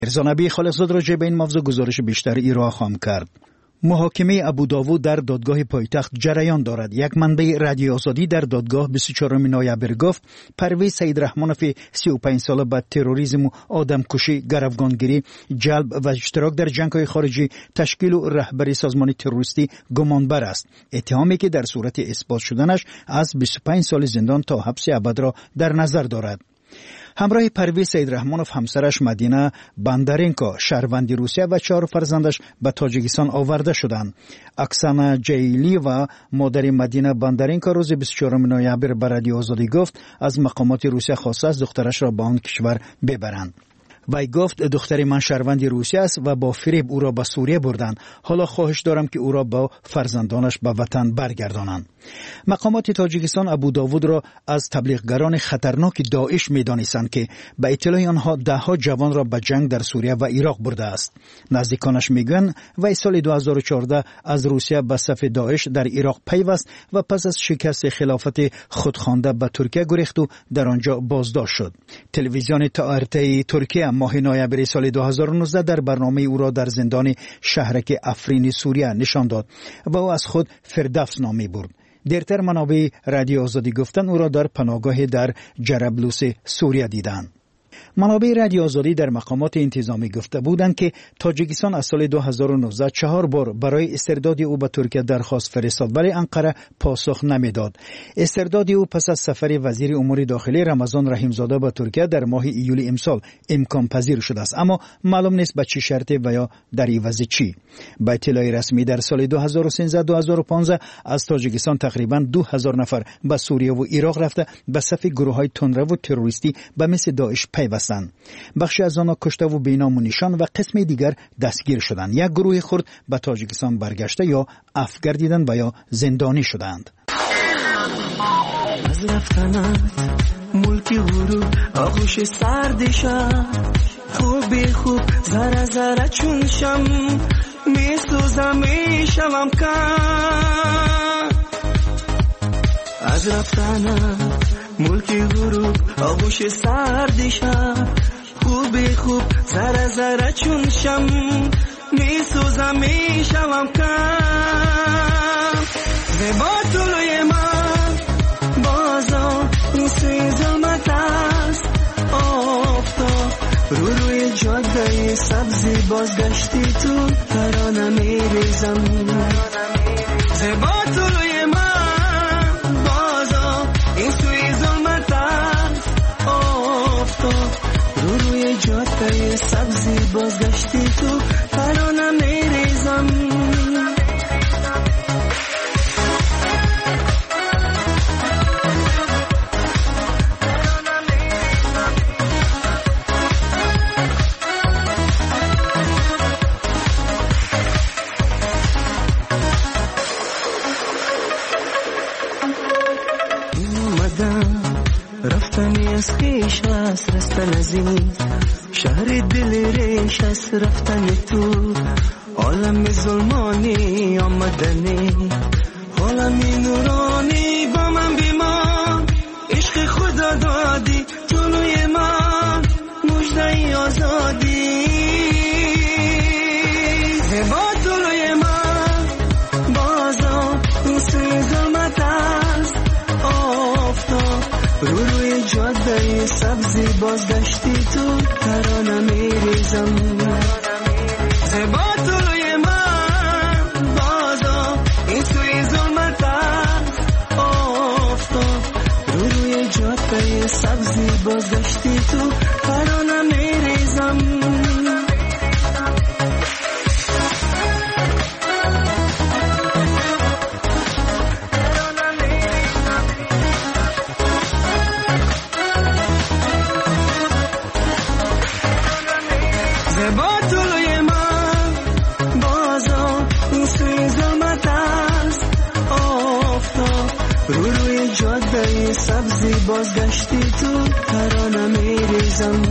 ارزانبی خالصزاد راجع به این موضوع گزارش بیشتر ارائه خواهم کرد. محاکمه ابوداوود در دادگاه پایتخت جریان دارد. یک منبع رادیو آزادی در دادگاه 24 نوامبر گفت پرویز سیدرحمانوف 35 ساله به تروریسم و آدمکشی، گروگانگیری، جلب و اشتراک در جنگ‌های خارجی، تشکیل و رهبری سازمان تروریستی گمانبر است. اتهامی که در صورت اثبات شدنش از 25 سال زندان تا حبس ابد را در نظر دارد. همراه پرویز سیدرحمانوف همسرش مدینه بندرینکو شهروند روسیه و 4 فرزندش به تاجیکستان آورده شدند. اکسانا جیلی و مادر مدینه بندرینکو روز 24 نوامبر به رادیو آزادی گفت از مقامات روسیه خواسته است دخترش را به آن کشور ببرند. وی گفت دختر من شهروند روسیه است و با فریب او را به سوریه بردند. حالا خواهش دارم که او را با فرزندانش به وطن برگردانند. مقامات تاجیکستان ابوداوود را از تبلیغگران خطرناک داعش می‌دانستند که به اطلاع آنها ده‌ها جوان را به جنگ در سوریه و عراق برده است. نزدیکانش میگویند وی سال 2014 از روسیه به صف داعش در عراق پیوست و پس از شکست خلافت خودخوانده به ترکیه گریخت و در آنجا بازداشت شد. تلویزیون TRT ترکیه ماه نوامبر سال 2019 در برنامه او را در زندان شهرک افرین سوریه نشان داد و او از خود فردوس نام می‌برد. دیرتر منابع رادیو آزادی گفتن او را در پناهگاه در جرابلوس سوریه دیدند. منابع رادیو آزادی در مقامات انتظامی گفته بودند که تاجیکستان از سال 2019 4 بار برای استرداد او به ترکیه درخواست فرستاد ولی انقره پاسخ نمیداد. استرداد او پس از سفر وزیر امور داخلی رمضان رحیمزاده به ترکیه در ماه ایول امسال امکان پذیر شده است، اما معلوم نیست به چه شرطی و یا در عوض چی. با اطلاع رسمی در سال 2013-2015 از تاجیکستان تقریبا 2000 نفر به سوریه و عراق رفته به صف گروه‌های تندرو و تروریستی به مثل داعش پیوستند. بخشی از آنها کشته و بینام و نشان و قسم دیگر دستگیر شدند. یک گروه خرد به تاجیکستان برگشته یا عفو گردیدند و یا زندانی شدند. از رفتنت ملکی غروب آغوش سردشم خوب ذره ذره چون شم میسوزم میشم کم. از رفتنت ملکی غروب آغوش سردشم خوب ذره ذره چون شم میسوزم میشم کم. زیبا طلوع من بازا این سوی ظلمت است آفتاب روی جاده سبزی بازگشتی تو ترانه میریزم. زیبا طلوع من بازا این سوی ظلمت است آفتاب روی جاده سبزی بازگشتی تو ترانه میریزم. رفتنی از خیش است رستن از این شهر دل ریش است رفتن تو عالم ظلمانی آمدنی عالمی نورانی با من بیمان عشق خدا دادی طلوع من مژده آزادی. زیبا طلوع من بازا این سوی ظلمت است آفتاب روی جاده سبزی بازگشتی تو ترانه میریزم. زیبا طلوع من بازا این سوی ظلمت است آفتاب روی جاده سبزی بازگشتی تو ترانه میریزم. سبزی بازگشتی تو ترانه میریزم.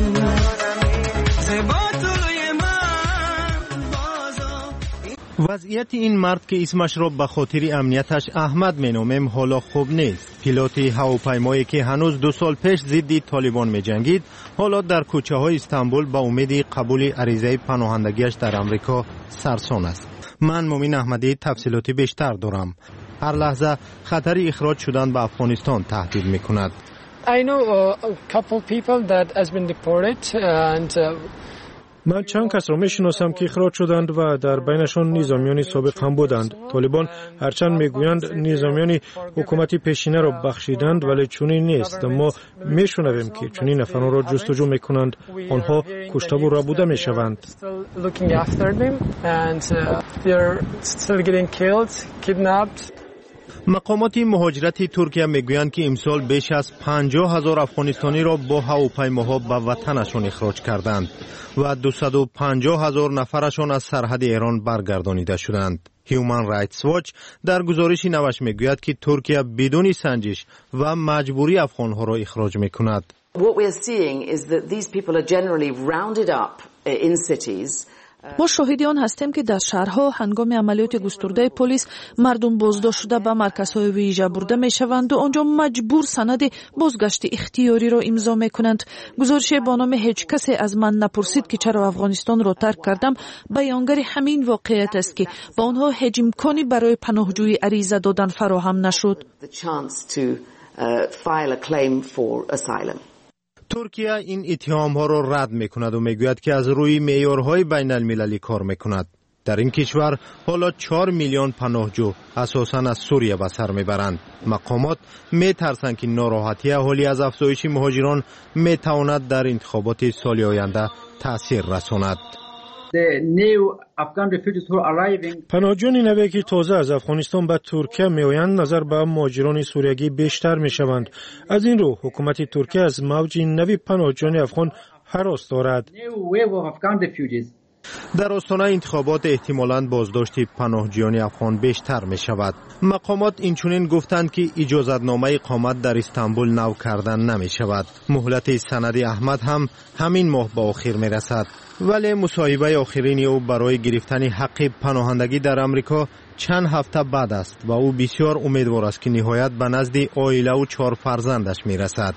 وضعیت این مرد که اسمش را به خاطر امنیتش احمد مینامیم حالا خوب نیست. پیلوت هواپیمایی که هنوز 2 سال پیش ضد طالبان می‌جنگید، حالا در کوچه‌های استانبول با امید قبول عریضه پناهندگیش در آمریکا سرسان است. من مومین احمدی تفصیلات بیشتر دارم. هر لحظه خطر اخراج شدن به افغانستان تهدید می‌کند. I know a couple people that has been deported and من چند کس را میشناسم که اخراج شدند و در بینشان نظامیان سابق هم بودند. طالبان هرچند میگویند نظامیان حکومتی پیشینه را بخشیدند ولی چنین نیست. ما میشنویم که چنین افراد را جستجو میکنند، آنها کشته و ربوده میشوند. مقامات مهاجرت ترکیه میگویند که امسال بیش از 50,000 افغانستانی را با هواپیماها به وطنشان اخراج کردند و 250,000 نفرشان از سرحد ایران برگردانیده شدند. هیومن رایتس واچ در گزارشی نوشته میگوید که ترکیه بدون سنجش و مجبوری افغانها را اخراج میکند. What we are seeing is that these people are generally rounded up in cities. ما شاهد آن هستیم که در شهرها هنگام عملیات گسترده پلیس مردم بازداشت شده به مرکزهای ویژه برده میشوند و آنجا مجبور سند بازگشت اختیاری را امضا میکنند. گزارش با نام هیچ کسی از من نپرسید که چرا افغانستان را ترک کردم بیانگر همین واقعیت است که با آنها هیچ امکانی برای پناهجویی عریضه دادن فراهم نشد. ترکیه این اتهام ها را رد میکند و میگوید که از روی معیارهای بین المللی کار میکند. در این کشور حالا 4 میلیون پناهجو اساساً از سوریه به سر میبرند. مقامات میترسند که ناراحتی اهالی از افزایش مهاجران میتواند در انتخابات سال آینده تاثیر رساند. پناهجویان نوی که تازه از افغانستان به ترکیه میآیند نظر به مهاجران سوریگی بیشتر میشوند. از این رو حکومت ترکیه از موج نوی پناهجویان افغان هراس دارد. در آستانه انتخابات احتمالاً بازداشت پناهجویان افغان بیشتر می شود. مقامات اینچنین گفتند که اجازتنامه اقامت در استانبول نو کردن نمی شود. مهلت سند احمد هم همین ماه به آخر می رسد. ولی مصاحبه آخرین او برای گرفتن حق پناهندگی در آمریکا چند هفته بعد است و او بسیار امیدوار است که نهایت به نزد عائله و 4 فرزندش می رسد.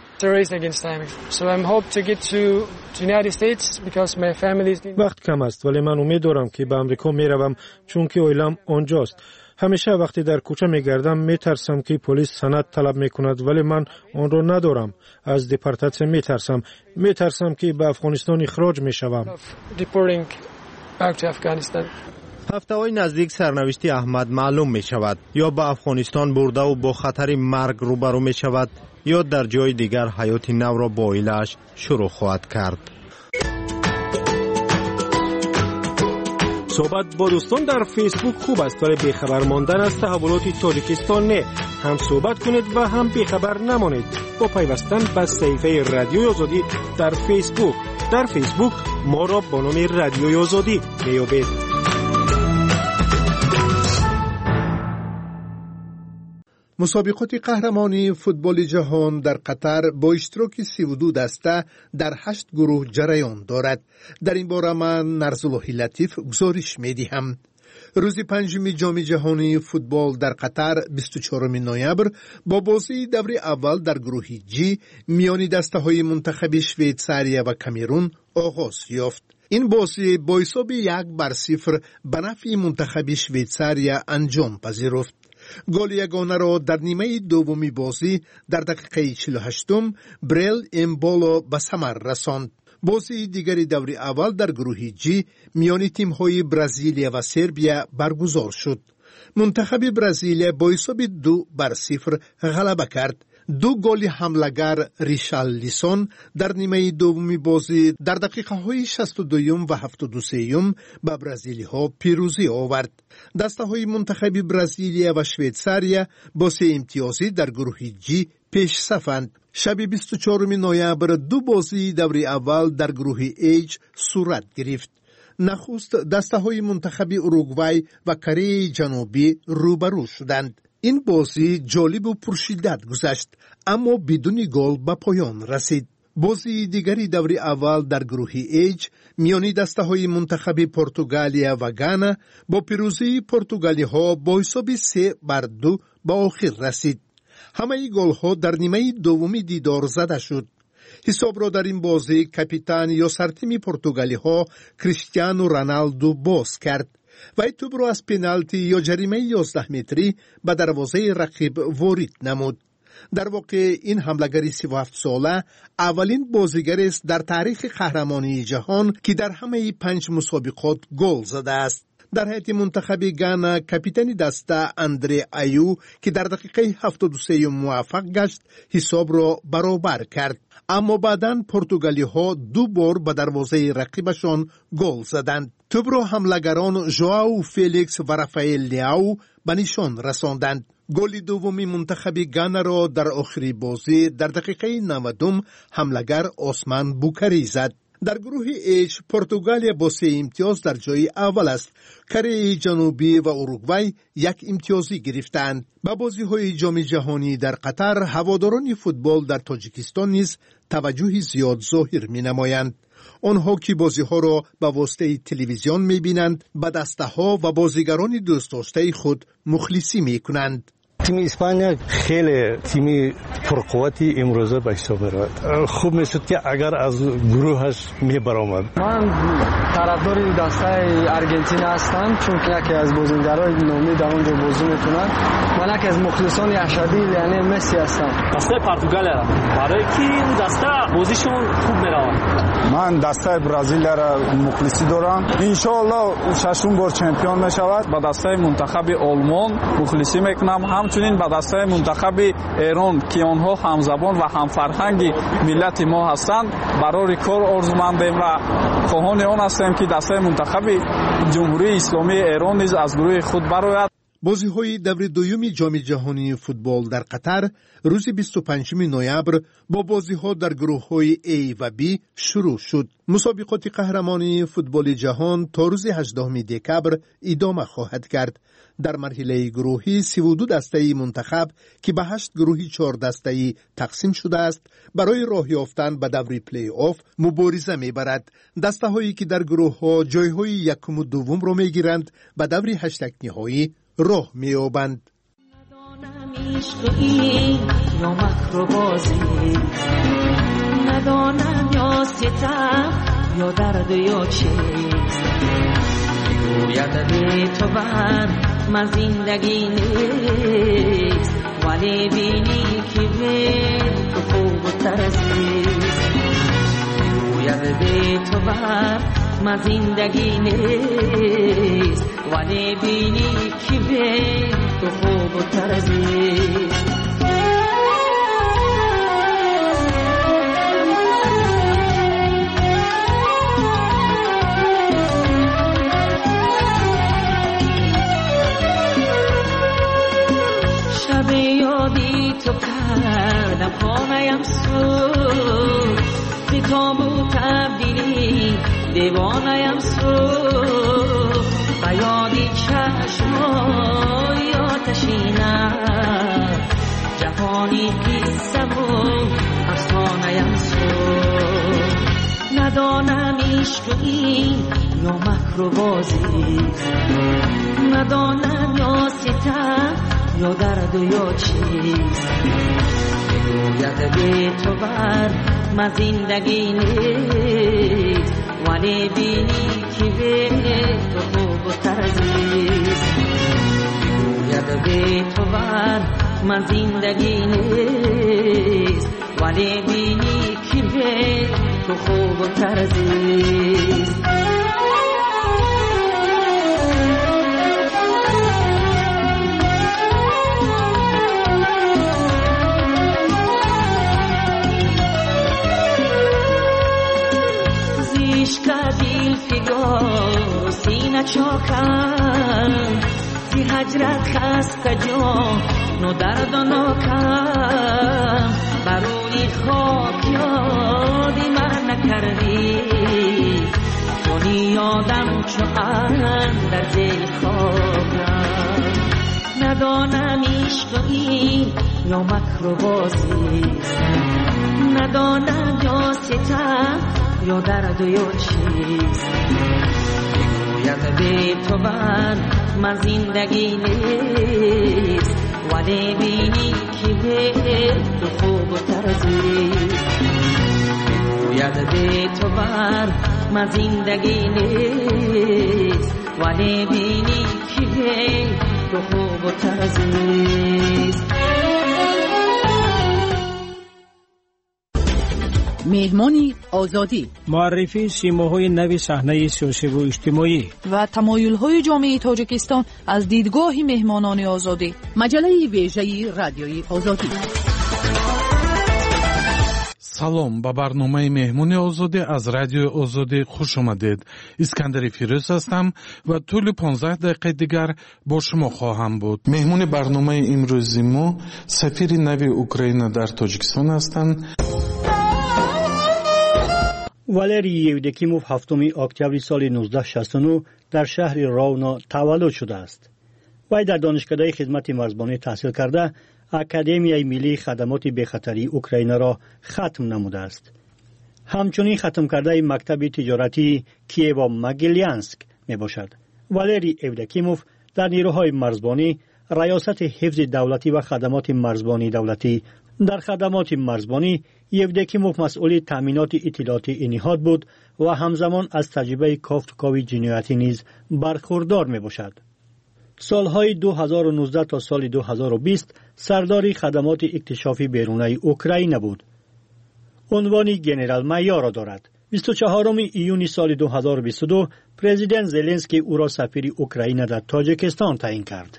وقت کم است ولی من امید دارم که به آمریکا می روم چون که عائله‌ام آنجاست. همیشه وقتی در کوچه می گردم می ترسم که پلیس سند طلب می کند ولی من آن را ندارم. از دیپورتاسیون می ترسم که به افغانستان اخراج می شوم. هفته‌های نزدیک سرنوشت احمد معلوم می شود. یا به افغانستان برده و با خطر مرگ روبرو می شود یا در جای دیگر حیات نو را با عائله‌اش شروع خواهد کرد. صحبت با دوستان در فیسبوک خوب است ولی بیخبر ماندن از تحولات تاجیکستان نه. هم صحبت کنید و هم بیخبر نمانید با پیوستن به صفحه رادیوی آزادی در فیسبوک. در فیسبوک ما را با نام رادیوی آزادی میابید. مسابقات قهرمانی فوتبال جهان در قطر با اشتراک 32 دسته در 8 گروه جریان دارد. در این باره من نرزالله لطیف گزارش می‌دهم. روز 5 جام جهانی فوتبال در قطر 24 نوامبر با بازی دوره اول در گروه جی میان دسته‌های منتخب شویتزاریا و کامرون آغاز یافت. این بازی با حساب 1-0 به نفع منتخب شویتزاریا انجام پذیرفت. گل یگانه را در نیمه دومی بازی در دقیقه 48 بریل امبولو به ثمر رساند. بازی دیگری دوره اول در گروه جی میان تیم‌های برزیلیا و سربیا برگزار شد. منتخب برزیلیا با حساب 2-0 غلبه کرد. 2 گل حمله‌گر ریشارلیسون در نیمه دومی بازی در دقیقه های 62 و 73 به برزیلی‌ها پیروزی آورد. دسته های منتخب برزیلیا و شویتزاریا با 3 امتیازی در گروه جی پیش صفند. شب 24 نوامبر 2 بازی دوره اول در گروه ایچ صورت گرفت. نخست دسته های منتخب اوروگوئه و کره جنوبی روبرو شدند. این بازی جالب و پرشدت گذشت اما بدون گل به پایان رسید. بازی دیگری دور اول در گروه ایچ میانی دسته های منتخب پرتغالیا و گانا با پیروزی پرتغالی ها با حساب 3-2 به آخر رسید. همه گل ها در نیمه دومی دیدار زده شد. حساب را در این بازی کاپیتان یا سرتیم پرتغالی ها کریستیانو رونالدو باز کرد و توپ را از پنالتی یا جریمه 11 متری به دروازه رقیب وارد نمود. در واقع این حمله‌گر 37 ساله اولین بازیگر است در تاریخ قهرمانی جهان که در همه 5 مسابقات گل زده است. در هیئت منتخب گانا کاپیتان دسته اندره ایو که در دقیقه 73 موفق گشت حساب را برابر کرد. اما بعداً پرتغالی ها 2 بار به دروازه رقیبشان گل زدند. توپ را حمله‌گران ژائو فلیکس و رافائل لیاو به نشان رساندند. گل دومی منتخب گانا را در آخری بازی در دقیقه 90 حمله‌گر عثمان بوکاری زد. در گروه ایچ پرتغالیا با 3 امتیاز در جای اول است. کره جنوبی و اروگوئه 1 امتیازی گرفتند. با بازی‌های جام جهانی در قطر هواداران فوتبال در تاجیکستان نیز توجه زیاد ظاهر می‌نمایند. آنها که بازی‌ها را به واسطه تلویزیون می‌بینند، به دسته‌ها و بازیگران دوست داشته خود مخلصی می‌کنند. تیم اسپانیا خیلی تیم پرقوتی امروزه به حساب می‌رود. خوب میشد که اگر از گروهش می‌برآمد. من طرفدار دسته ارژانتین هستم چون که یکی از بازیگرای نامی در اونجا بازی می‌کنند. من یکی از مخلصان اشدی یعنی مسی هستم. دسته پرتغالیا برای کی اون دسته بازیشون خوب می‌رود. من دسته برزیل را مخلصی دارم. ان شاء الله ششم بار چمپیون می‌شود. با دسته منتخب آلمان مخلصی می‌کنم. همچنین با دسته منتخب ایران که آنها همزبان و همفرهنگ ملت ما هستند برای کار آرزومندیم و خواهان آن هستیم که دسته منتخب جمهوری اسلامی ایران نیز از گروه خود برآید. بازی‌های دور دوم جام جهانی فوتبال در قطر روز 25 نوامبر با بازی‌ها در گروه‌های A و B شروع شد. مسابقات قهرمانی فوتبال جهان تا روز 18 دکبر ادامه خواهد کرد. در مرحله گروهی 32 دسته منتخب که به 8 گروهی 4 دسته‌ای تقسیم شده است برای راه یافتن به دور پلی آف مبارزه می‌برد. دسته‌هایی که در گروه‌ها جای‌های یکم و دوم را می‌گیرند به دور 8 نهایی راه می‌یابند. ندانم یا ستم یا درد یا چیست گوید به تو بر من زندگی نیست ولی بینی که به تو خوب و ترزیست گوید به تو بر من زندگی نیست ولی بینی که به تو خوب و ترزیست تو کردم خانه‌ام سوز به تابو تبدیلی دیوانه‌ام سوز به یادی چشمای آتشینم جهانی قصه و افسانه‌ام سوز ندانم عشق این یا مکر و بازیست ندانم یا ستم یا درد یا چیست گوید به تو بر من زندگی نیست ولی بینی که به تو خوب و ترزیست گوید به تو بر من زندگی نیست ولی بینی که به تو خوب و ترزیست سینه چاکم زی هجرت خسته جان نو درد و ناکم برونی خاک یادی من نکردی چونی یادم چو در زیر خاکم ندانم عشق این یا مکر و بازیست ندانند یا ستم یا درد و یا چیست بگوید به تو بر من زندگی نیست ولی بینی که تو خوب و ترزیست بگوید به تو بر من زندگی نیست ولی بینی که تو خوب و ترزیست. مهمانی آزادی، معرفی سیماهای نوی صحنه سیاسی و اجتماعی و تمایل‌های جامعه تاجیکستان از دیدگاه مهمانان آزادی. مجله ویژه رادیوی آزادی. салом ба барномаи меҳмони озодӣ аз радиои озодӣ хуш омадед. искандари фирӯз ҳастам ва тӯли 15 дақиқаи дигар бо шумо хоҳам буд. меҳмони барномаи имрӯзи мо сафири нави Украина дар Тоҷикистон ҳастанд. валерий евдокимов 7 октябри соли 1969 дар шаҳри ровно таваллуд шудааст. вай дар донишгоҳи хизмати марзбонӣ таҳсил карда академияи миллии хадамоти бехатарии Украинаро хатм намудааст. ҳамчунин хатм кардаи мактаби тиҷоратии Киево-Могилянск мебошад. валерий евдокимов дар нирӯҳои марзбонӣ раёсати ҳифзи давлатӣ ва хадамоти марзбонии давлатӣ. дар хадамоти марзбонӣ евдокимов масъули таъминоти иттилоотии ниҳод буд ва ҳамзамон аз таҷрибаи кофтукови ҷиноятӣ низ бархурдор мебошад. солҳои 2019 то соли 2020 сардори хадамоти иктишофи берунаи Украина буд. унвони генерал-майёрро дорад. 24 июни соли 2022 президент Зеленский ӯро сафири Украина дар Тоҷикистон таъин кард.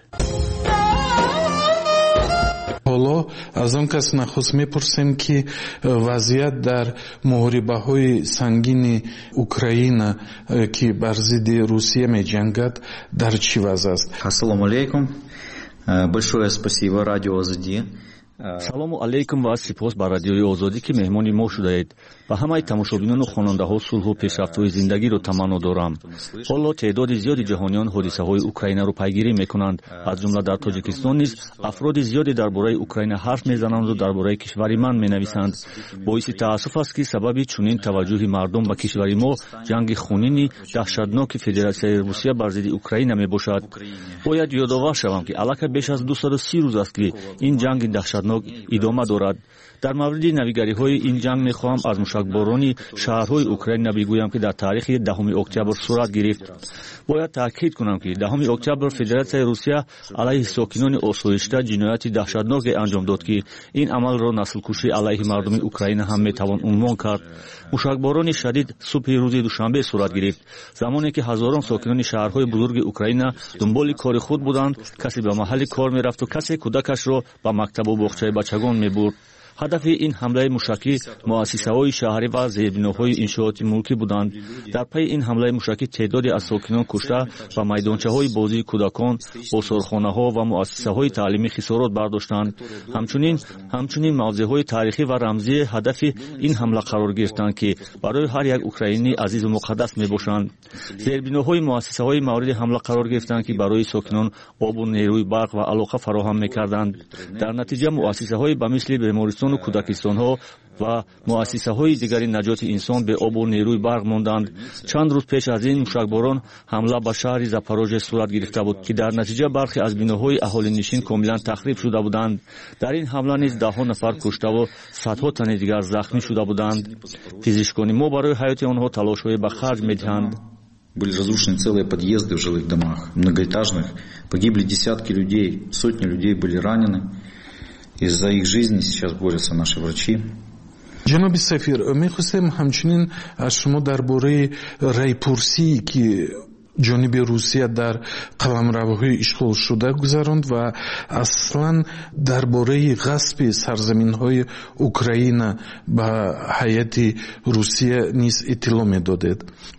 ҳоло аз он кас нахуст мепурсем ки вазъият дар муҳорибаҳои сангини Украина ки бар зидди Русия меҷангад дар чӣ вазъ аст? Ассалому алейкум. Большое спасибо радио Азади. салому алейкум ва сипос ба радиои озодӣ ки меҳмони мо шудаед. ба ҳамаи тамошобинону хонандаҳо сулҳу пешрафтҳои зиндагиро таманно дорам. ҳоло теъдоди зиёди ҷаҳониён ҳодисаҳои Украинаро пайгирӣ мекунанд. аз ҷумла дар Тоҷикистон низ афроди зиёде дар бораи Украина ҳарф мезананду дар бораи кишвари ман менависанд. боиси таассуф аст ки сабаби чунин таваҷҷӯҳи мардум ба кишвари мо ҷанги хунини даҳшатноки Федератсияи Русия бар зидди Украина мебошад. бояд ёдовар шавам ки аллакай беш аз 230 рӯз аст ки ин ҷанги даҳшатнок идома дорад. дар мавриди навигариҳои ин ҷанг мехоҳам аз мушакборони шаҳрҳои Украина бигӯям ки дар таърихи 10 октябр сурат гирифт. бояд таъкид кунам ки 10 октябр Федератсияи Русия алайҳи сокинони осоишта ҷинояти даҳшатноке анҷом дод ки ин амалро наслкушӣ алайҳи мардуми Украина ҳам метавон унвон кард. мушакборони шадид субҳи рӯзи душанбе сурат гирифт, замоне ки ҳазорон сокинони шаҳрҳои бузурги Украина дунболи кори худ буданд. касе ба маҳалли кор мерафту касе кӯдакашро ба мактабу боғчаи бачагон мебурд. ҳадафи ин ҳамлаи мушакӣ муассисаҳои шаҳрӣ ва зербиноҳои иншооти мулкӣ буданд. дар пайи ин ҳамлаи мушакӣ теъдоде аз сокинон кушта ва майдончаҳои бозии кӯдакон, осорхонаҳо ва муассисаҳои таълимӣ хисорот бардоштанд. ҳамчунин мавзеъҳои таърихӣ ва рамзӣ ҳадафи ин ҳамла қарор гирифтанд ки барои ҳар як украинӣ азизу муқаддас мебошанд. зербиноҳои муассисаҳои мавриди ҳамла қарор гирифтанд ки барои сокинон обу нерӯи барқ ва алоқа фароҳам мекарданд. дар натиҷа муассисаҳои ба мисли бемористону кӯдакистонҳо ва муассисаҳои дигари наҷоти инсон бе обу нерӯи барқ монданд. чанд рӯз пеш аз ин мушакборон ҳамла ба шаҳри Запорожье сурат гирифта буд ки дар натиҷа бархе аз биноҳои аҳолинишин комилан тахриб шуда буданд. дар ин ҳамла низ даҳҳо нафар куштаву садҳо тани дигар захмӣ шуда буданд. физишкони мо барои ҳаёти онҳо талошҳое ба харҷ медиҳанд. Были разрушены целые подъезды в жилых домах, многоэтажных. Погибли десятки людей, сотни людей были ранены. И за их жизни сейчас борются наши врачи. ҷаноби сафир, мехостем ҳамчунин аз шумо дар бораи райпурсие ки ҷониби Русия дар қаламравҳои ишғолшуда гузаронд ва аслан дар бораи ғасби сарзаминҳои Украина ба ҳайати Русия низ иттилоъ медодед.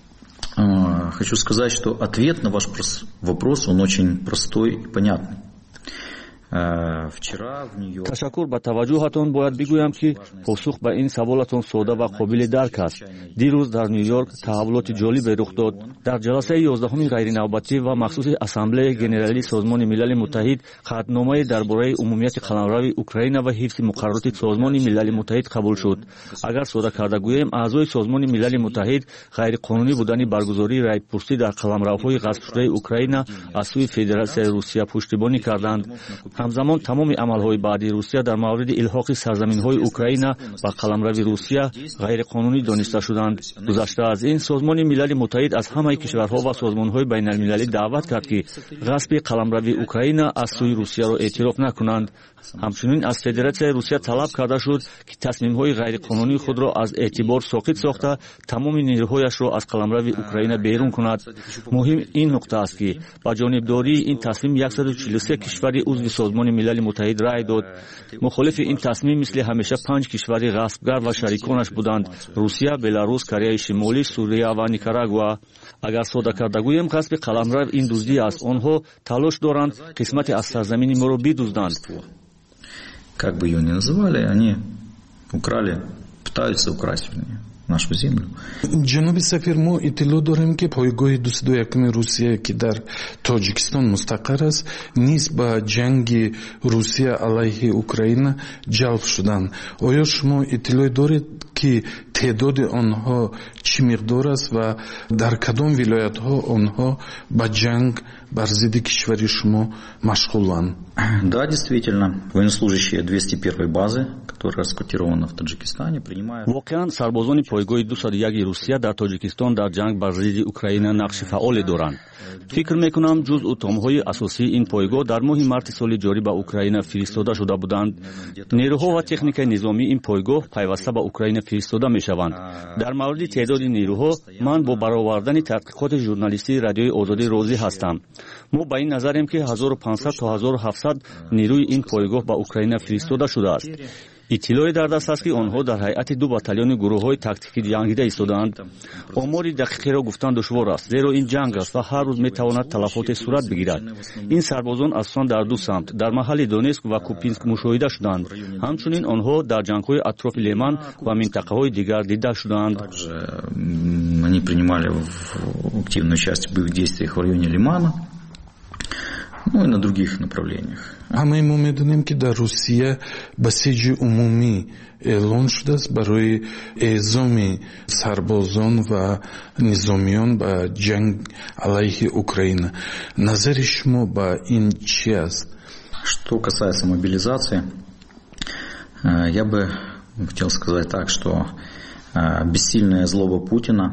Хочу сказать, что ответ на ваш вопрос, он очень простой и понятный. ташаккур ба таваҷҷӯҳатон бояд бигӯям ки посух ба ин саволатон сода ва қобили дарк аст. дирӯз дар Нью-Йорк таҳаввулоти ҷолибе рух дод. дар ҷаласаи 11-уми ғайринавбатӣ ва махсуси Ассамблеяи Генералии Созмони Милали Муттаҳид қатъномае дар бораи умумияти қаламрави Украина ва ҳифзи муқаррароти Созмони Милали Муттаҳид қабул шуд. агар сода карда гӯем, аъзои Созмони Милали Муттаҳид ғайриқонунӣ будани баргузории райпурсӣ дар қаламравҳои ғасбшудаи Украина аз сӯи Федератсияи Русия пуштибонӣ карданд. ҳамзамон тамоми амалҳои баъди Русия дар мавриди илҳоқи сарзаминҳои Украина ба қаламрави Русия ғайриқонунӣ дониста шуданд. гузашта аз ин, Созмони Милали Муттаҳид аз ҳамаи кишварҳо ва созмонҳои байналмилалӣ даъват кард ки ғасби қаламрави Украина аз сӯи Русияро эътироф накунанд. ҳамчунин аз Федератсияи Русия талаб карда шуд ки тасмимҳои ғайриқонунии худро аз эътибор соқит сохта тамоми нерӯҳояшро аз қаламрави Украина берун кунад. муҳим ин нуқта аст ки ба ҷонибдории ин тасмим 143 кишвари узви Созмони Милали Муттаҳид рай дод. мухолифи ин тасмим мисли ҳамеша 5 кишвари ғасбгар ва шариконаш буданд: Русия, Беларус, Кореяи Шимолӣ, Сурия ва Никарагуа. агар сода карда гӯем, ғасби қаламрав ин дуздӣ аст. онҳо талош доранд қисмате аз сарзамини моро бидузданд. Как бы ее ни называли, они украли, пытаются украсть нашу землю. ҷаноби сафир, мо иттилоъ дорем ки пойгоҳи 21 Русия ки дар Тоҷикистон мустақар аст, низ ба ҷанги Русия алайҳи Украина ҷалб шуданд. оё шумо иттилоъ доред ки теъдоди онҳо чӣ миқдор аст ва дар кадом вилоятҳо онҳо ба ҷанг бар зидди кишвари шумо машғуланд? Да, действительно, военнослужащие 201-й базы, которая расквартирована в Таджикистане, принимают... воқеан сарбозони пойгоҳи 201-и Русия дар Тоҷикистон дар ҷанг бар зидди Украина нақши фаъоле доранд. фикр мекунам ҷузъу томҳои асосии ин пойгоҳ дар моҳи марти соли ҷорӣ ба Украина фиристода шуда буданд. нерӯҳо ва техникаи низомии ин пойгоҳ пайваста ба Украина фиристода мешаванд. дар мавриди теъдоди нерӯҳо, ман бо баровардани тадқиқоти журналистии Радиои Озодӣ розӣ ҳастам. мо ба ин назарем ки 1500 то 1700 нерӯи ин пойгоҳ ба Украина фиристода шудааст. иттилоъе дар даст аст ки онҳо дар ҳайати 2 батальони гурӯҳҳои тактикӣ ҷангида истодаанд. омори дақиқеро гуфтан душвор аст, зеро ин ҷанг аст ва ҳар рӯз метавонад талафоте сурат бигирад. ин сарбозон асосан дар ду самт, дар маҳалли Донецк ва Купинск мушоҳида шуданд. ҳамчунин онҳо дар ҷангҳои атрофи Леман ва минтақаҳои дигар дида шуданд. Они принимали активную часть в боевых действиях в районе Лимана, ну и на других направлениях. ҳамаи мо медонем ки дар Русия басиҷи умумӣ эълон шудааст барои эъзоми сарбозон ва низомиён ба ҷанг алайҳи Украина. назари шумо ба ин чӣ аст? Что касается мобилизации, я бы хотел сказать так, что бессильная злоба Путина,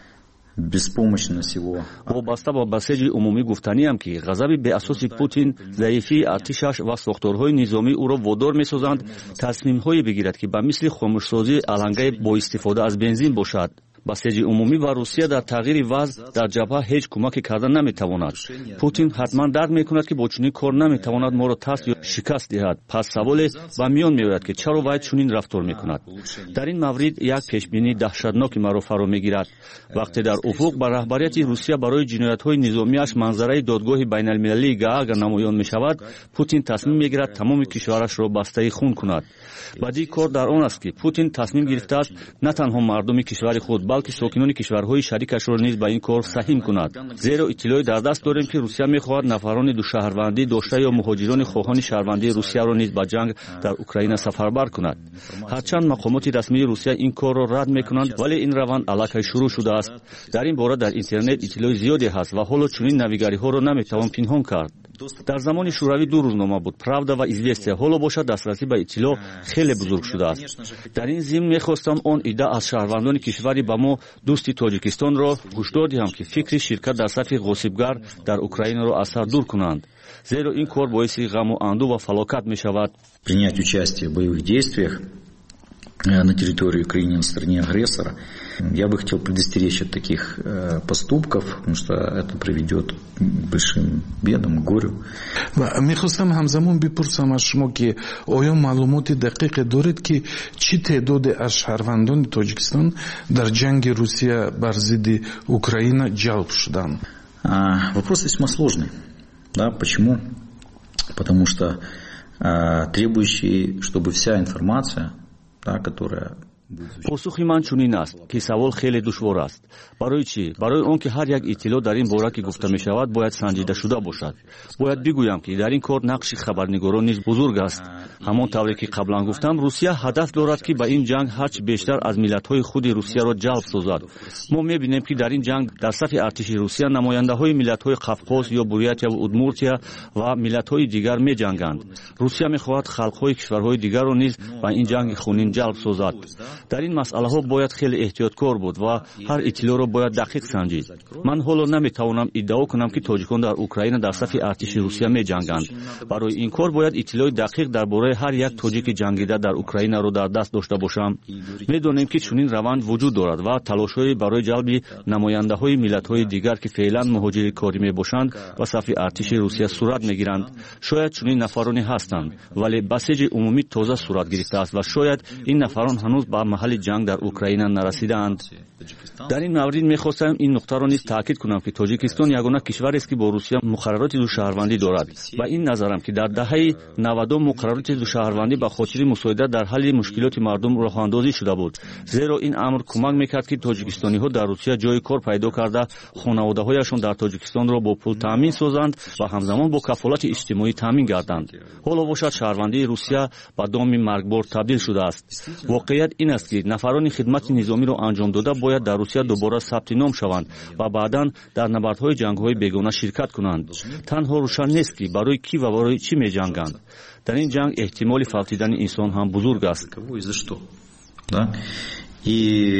вобаста ба басеҷи умумӣ гуфтаниам ки ғазаби беасоси Путин, заифии артишаш ва сохторҳои низомӣ ӯро водор месозанд тасмимҳое бигирад ки ба мисли хомӯшсозии алангаи бо истифода аз бензин бошад. басеҷи умумӣ ба Русия дар тағйири вазъ дар ҷабҳа ҳеҷ кӯмаке карда наметавонад. Путин ҳатман дарк мекунад ки бо чунин кор наметавонад моро таст ё шикаст диҳад. пас саволе ба миён меояд ки чаро вай чунин рафтор мекунад. дар ин маврид як пешбинии даҳшатноки маро фаро мегирад. вақте дар уфуқ ба раҳбарияти Русия барои ҷиноятҳои низомиаш манзараи додгоҳи байналмилалии Гаага намоён мешавад, Путин тасмим мегирад тамоми кишварашро бастаи хун кунад. бадии кор дар он аст ки Путин тасмим гирифтааст на танҳо мардуми кишвари худ, балки сокинони кишварҳои шарикашро низ ба ин кор саҳим кунад. зеро иттилои дар даст дорем ки Русия мехоҳад нафарони душаҳрвандӣ дошта ё муҳоҷирони хоҳони шаҳрвандии Русияро низ ба ҷанг дар Украина сафарбар кунад. ҳарчанд мақомоти расмии Русия ин корро рад мекунанд, вале ин раванд аллакай шурӯъ шудааст. дар ин бора дар интернет иттилои зиёде ҳаст ва ҳоло чунин навигариҳоро наметавон пинҳон кард. дар замони шӯравӣ ду рӯзнома буд: Правда ва Известия. ҳоло бошад дастрасӣ ба иттилоъ хеле бузург шудааст. дар ин зимн мехостам он ида аз шаҳрвандони кишвари ба мо дӯсти Тоҷикистонро ҳушдор диҳам ки фикри ширкат дар сафи ғосибгар дар Украинаро аз сар дур кунанд, зеро ин кор боиси ғаму анду ва фалокат мешавад. Принять участие в боевых действиях на территории Украины, на стороне агрессора, я бы хотел предостеречь от таких поступков, потому что это приведет к большим бедам, к горю. мехостам ҳамзамон бипурсам аз шумо ки оё маълумоти дақиқе доред ки чӣ теъдоде аз шаҳрвандони Тоҷикистон дар ҷанги Русия бар зидди Украина ҷалб шуданд? Вопрос весьма сложный. Да, почему? Потому что требующий, чтобы вся информация, которая посухи ман чунин аст ки савол хеле душвор аст. барои чӣ? барои он ки ҳар як иттилоъ дар ин бора ки гуфта мешавад бояд санҷидашуда бошад. бояд бигӯям ки дар ин кор нақши хабарнигорон низ бузург аст. ҳамон тавре ки қаблан гуфтам, русия ҳадаф дорад ки ба ин ҷанг ҳарчи бештар аз миллатҳои худи русияро ҷалб созад. мо мебинем ки дар ин ҷанг дар сафи артиши русия намояндаҳои миллатҳои қавқоз ё бурятия ва удмуртия ва миллатҳои дигар меҷанганд. русия мехоҳад халқҳои кишварҳои дигарро низ ба ин ҷанги хунин ҷалб созад. дар ин масъалаҳо бояд хеле эҳтиёткор буд ва ҳар иттилоъро бояд дақиқ санҷид. ман ҳоло наметавонам иддао кунам ки тоҷикон дар Украина дар сафи артиши русия меҷанганд. барои ин кор бояд иттилоъи дақиқ дар бораи ҳар як тоҷики ҷангида дар Украинаро дар даст дошта бошам. медонем ки чунин раванд вуҷуд дорад ва талошҳои барои ҷалби намояндаҳои миллатҳои дигар ки феълан муҳоҷири корӣ мебошанд ба сафи артиши русия сурат мегиранд. шояд чунин нафароне ҳастанд, вале басеҷи умумӣ тоза сурат гирифтааст ва шояд ин нафарон ҳанӯз ба маҳалли ҷанг дар Украина нарасидаанд. дар ин маврид мехостам ин нуқтаро низ таъкид кунам ки тоҷикистон ягона кишварест ки бо русия муқаррароти душаҳрвандӣ дорад. ба ин назарам ки дар даҳаи 90 муқаррароти душаҳрвандӣ ба хотири мусоидат дар ҳалли мушкилоти мардум роҳандозӣ шуда буд. зеро ин амр кӯмак мекард ки тоҷикистониҳо дар русия ҷои кор пайдо карда хонаводаҳояшон дар Тоҷикистонро бо пул таъмин созанд ва ҳамзамон бо кафолати иҷтимоӣ таъмин гарданд. ҳоло бошад шаҳрвандии русия ба доми маргбор табдил шудааст. воқеият ин аст ки нафарони хидмати низомиро анҷом дода бояд дар русия дубора сабти ном шаванд ва баъдан дар набардҳои ҷангҳои бегона ширкат кунанд. танҳо рӯшан нест ки барои кӣ ва барои чӣ меҷанганд. дар ин ҷанг эҳтимоли фавтидани инсон ҳам бузург аст. И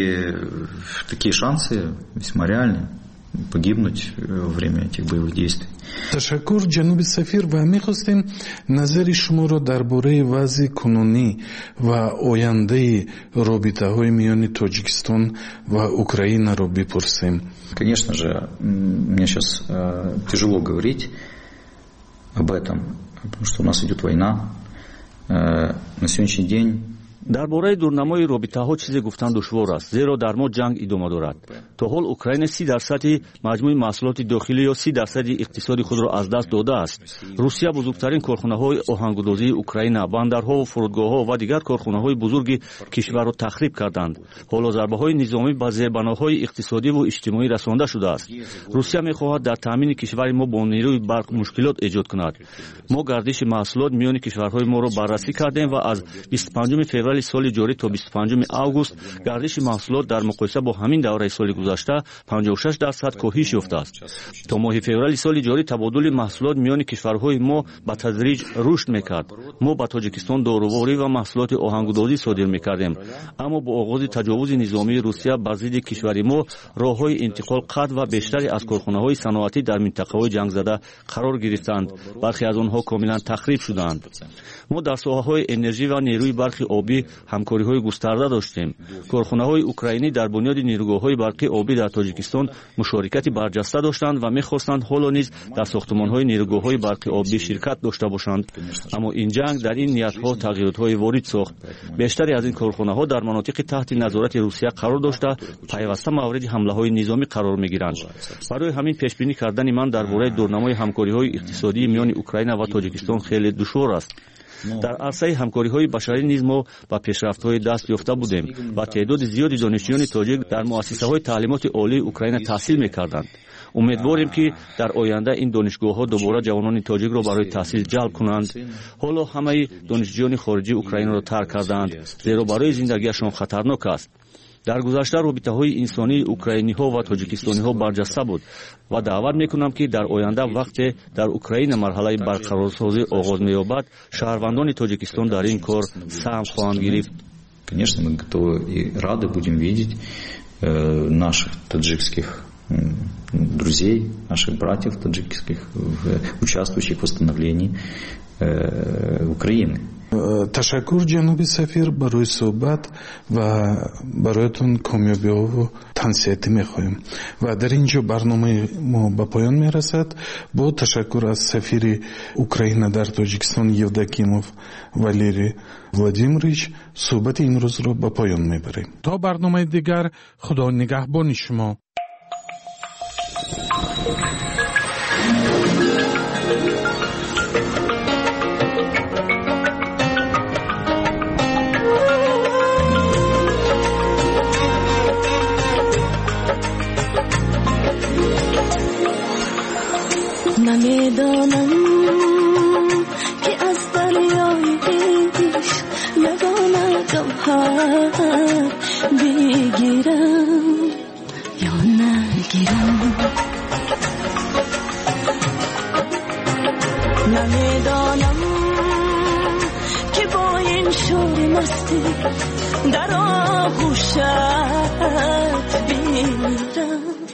такие шансы весьма реальны погибнуть во время этих боевых действий. ташаккур ҷаноби сафир ва мехостем назари шуморо дар бораи вазъи кунунӣ ва ояндаи робитаҳои миёни Тоҷикистон ва Украинаро бипурсем. Конечно же, мне сейчас тяжело говорить об этом, потому что у нас идет война. На сегодняшний день дар бораи дурнамои робитаҳо чизе гуфтан душвор аст, зеро дар мо ҷанг идома дорад. то ҳол Украина 30% маҷмӯи маҳсулоти дохилӣ ё 30% иқтисоди худро аз даст додааст. русия бузургтарин корхонаҳои оҳангудозии Украина, бандарҳо, фурудгоҳҳо ва дигар корхонаҳои бузурги кишварро тахриб карданд. ҳоло зарбаҳои низомӣ ба зербаноҳои иқтисодиву иҷтимоӣ расонда шудааст. русия мехоҳад дар таъмини кишвари мо бо нерӯи барқ мушкилот эҷод кунад. мо гардиши маҳсулот миёни кишварҳои моро баррасӣ кардем ва аз 25 феврали соли ҷорӣ то 25 август гардиши маҳсулот дар муқоиса бо ҳамин давраи соли гузашта 56% коҳиш ёфтааст. то моҳи феврали соли ҷорӣ табодули маҳсулот миёни кишварҳои мо ба тадриҷ рушд мекард. мо ба Тоҷикистон доруворӣ ва маҳсулоти оҳангудозӣ содир мекардем. аммо бо оғози таҷовузи низомии Русия бар зидди кишвари мо роҳҳои интиқол қатъ ва бештаре аз корхонаҳои саноатӣ дар минтақаҳои ҷангзада қарор гирифтанд. бархе аз онҳо комилан тахриб шуданд. мо дар соҳаҳои энержӣ ва нерӯи барқи обӣ ҳамкориҳои густарда доштем. корхонаҳои украинӣ дар бунёди нерӯгоҳҳои барқи обӣ дар Тоҷикистон мушорикати барҷаста доштанд ва мехостанд ҳоло низ дар сохтумонҳои нерӯгоҳҳои барқи обӣ ширкат дошта бошанд. аммо ин ҷанг дар ин ниятҳо тағйиротҳои ворид сохт. бештаре аз ин корхонаҳо дар манотиқи таҳти назорати Русия қарор дошта пайваста мавриди ҳамлаҳои низомӣ қарор мегиранд. барои ҳамин пешбинӣ кардани ман дар бораи дурнамои ҳамкориҳои иқтисодии миёни Украина ва Тоҷикистон хеле душвор аст. дар арсаи ҳамкориҳои башарӣ низ мо ба пешрафтҳои даст ёфта будем ва теъдоди зиёди донишҷӯёни тоҷик дар муассисаҳои таълимоти олии Украина таҳсил мекарданд. умедворем ки дар оянда ин донишгоҳҳо дубора ҷавонони тоҷикро барои таҳсил ҷалб кунанд. ҳоло ҳамаи донишҷӯёни хориҷии Украинаро тарк карданд, зеро барои зиндагиашон хатарнок аст. дар гузашта робитаҳои инсонии украиниҳо ва тоҷикистониҳо барҷаста буд ва даъват мекунам ки дар оянда вақте дар Украина марҳалаи барқарорсозӣ оғоз меёбад, шаҳрвандони Тоҷикистон дар ин кор саҳм хоҳанд гирифт. Конечно, мы готовы и рады будем видеть наших таджикских друзей, наших братьев таджикских, участвующих в восстановлении Украины. ташаккур ҷаноби сафир барои суҳбат ва бароятон комёбиҳо тавсияти мехоҳем ва дар ин ҷо барномаи мо ба поён мерасад. бо ташаккур аз сафири Украина дар Тоҷикистон Евдокимов Валерий Владимирович суҳбати имрӯзро ба поён мебарем. то барномаи дигар, худо нигаҳбони шумо. نمیدانم که از دریای عشق یگانه جوهر بگیرم یا نگیرم. نمیدانم که با این شور مستی در آغوشت بمیرم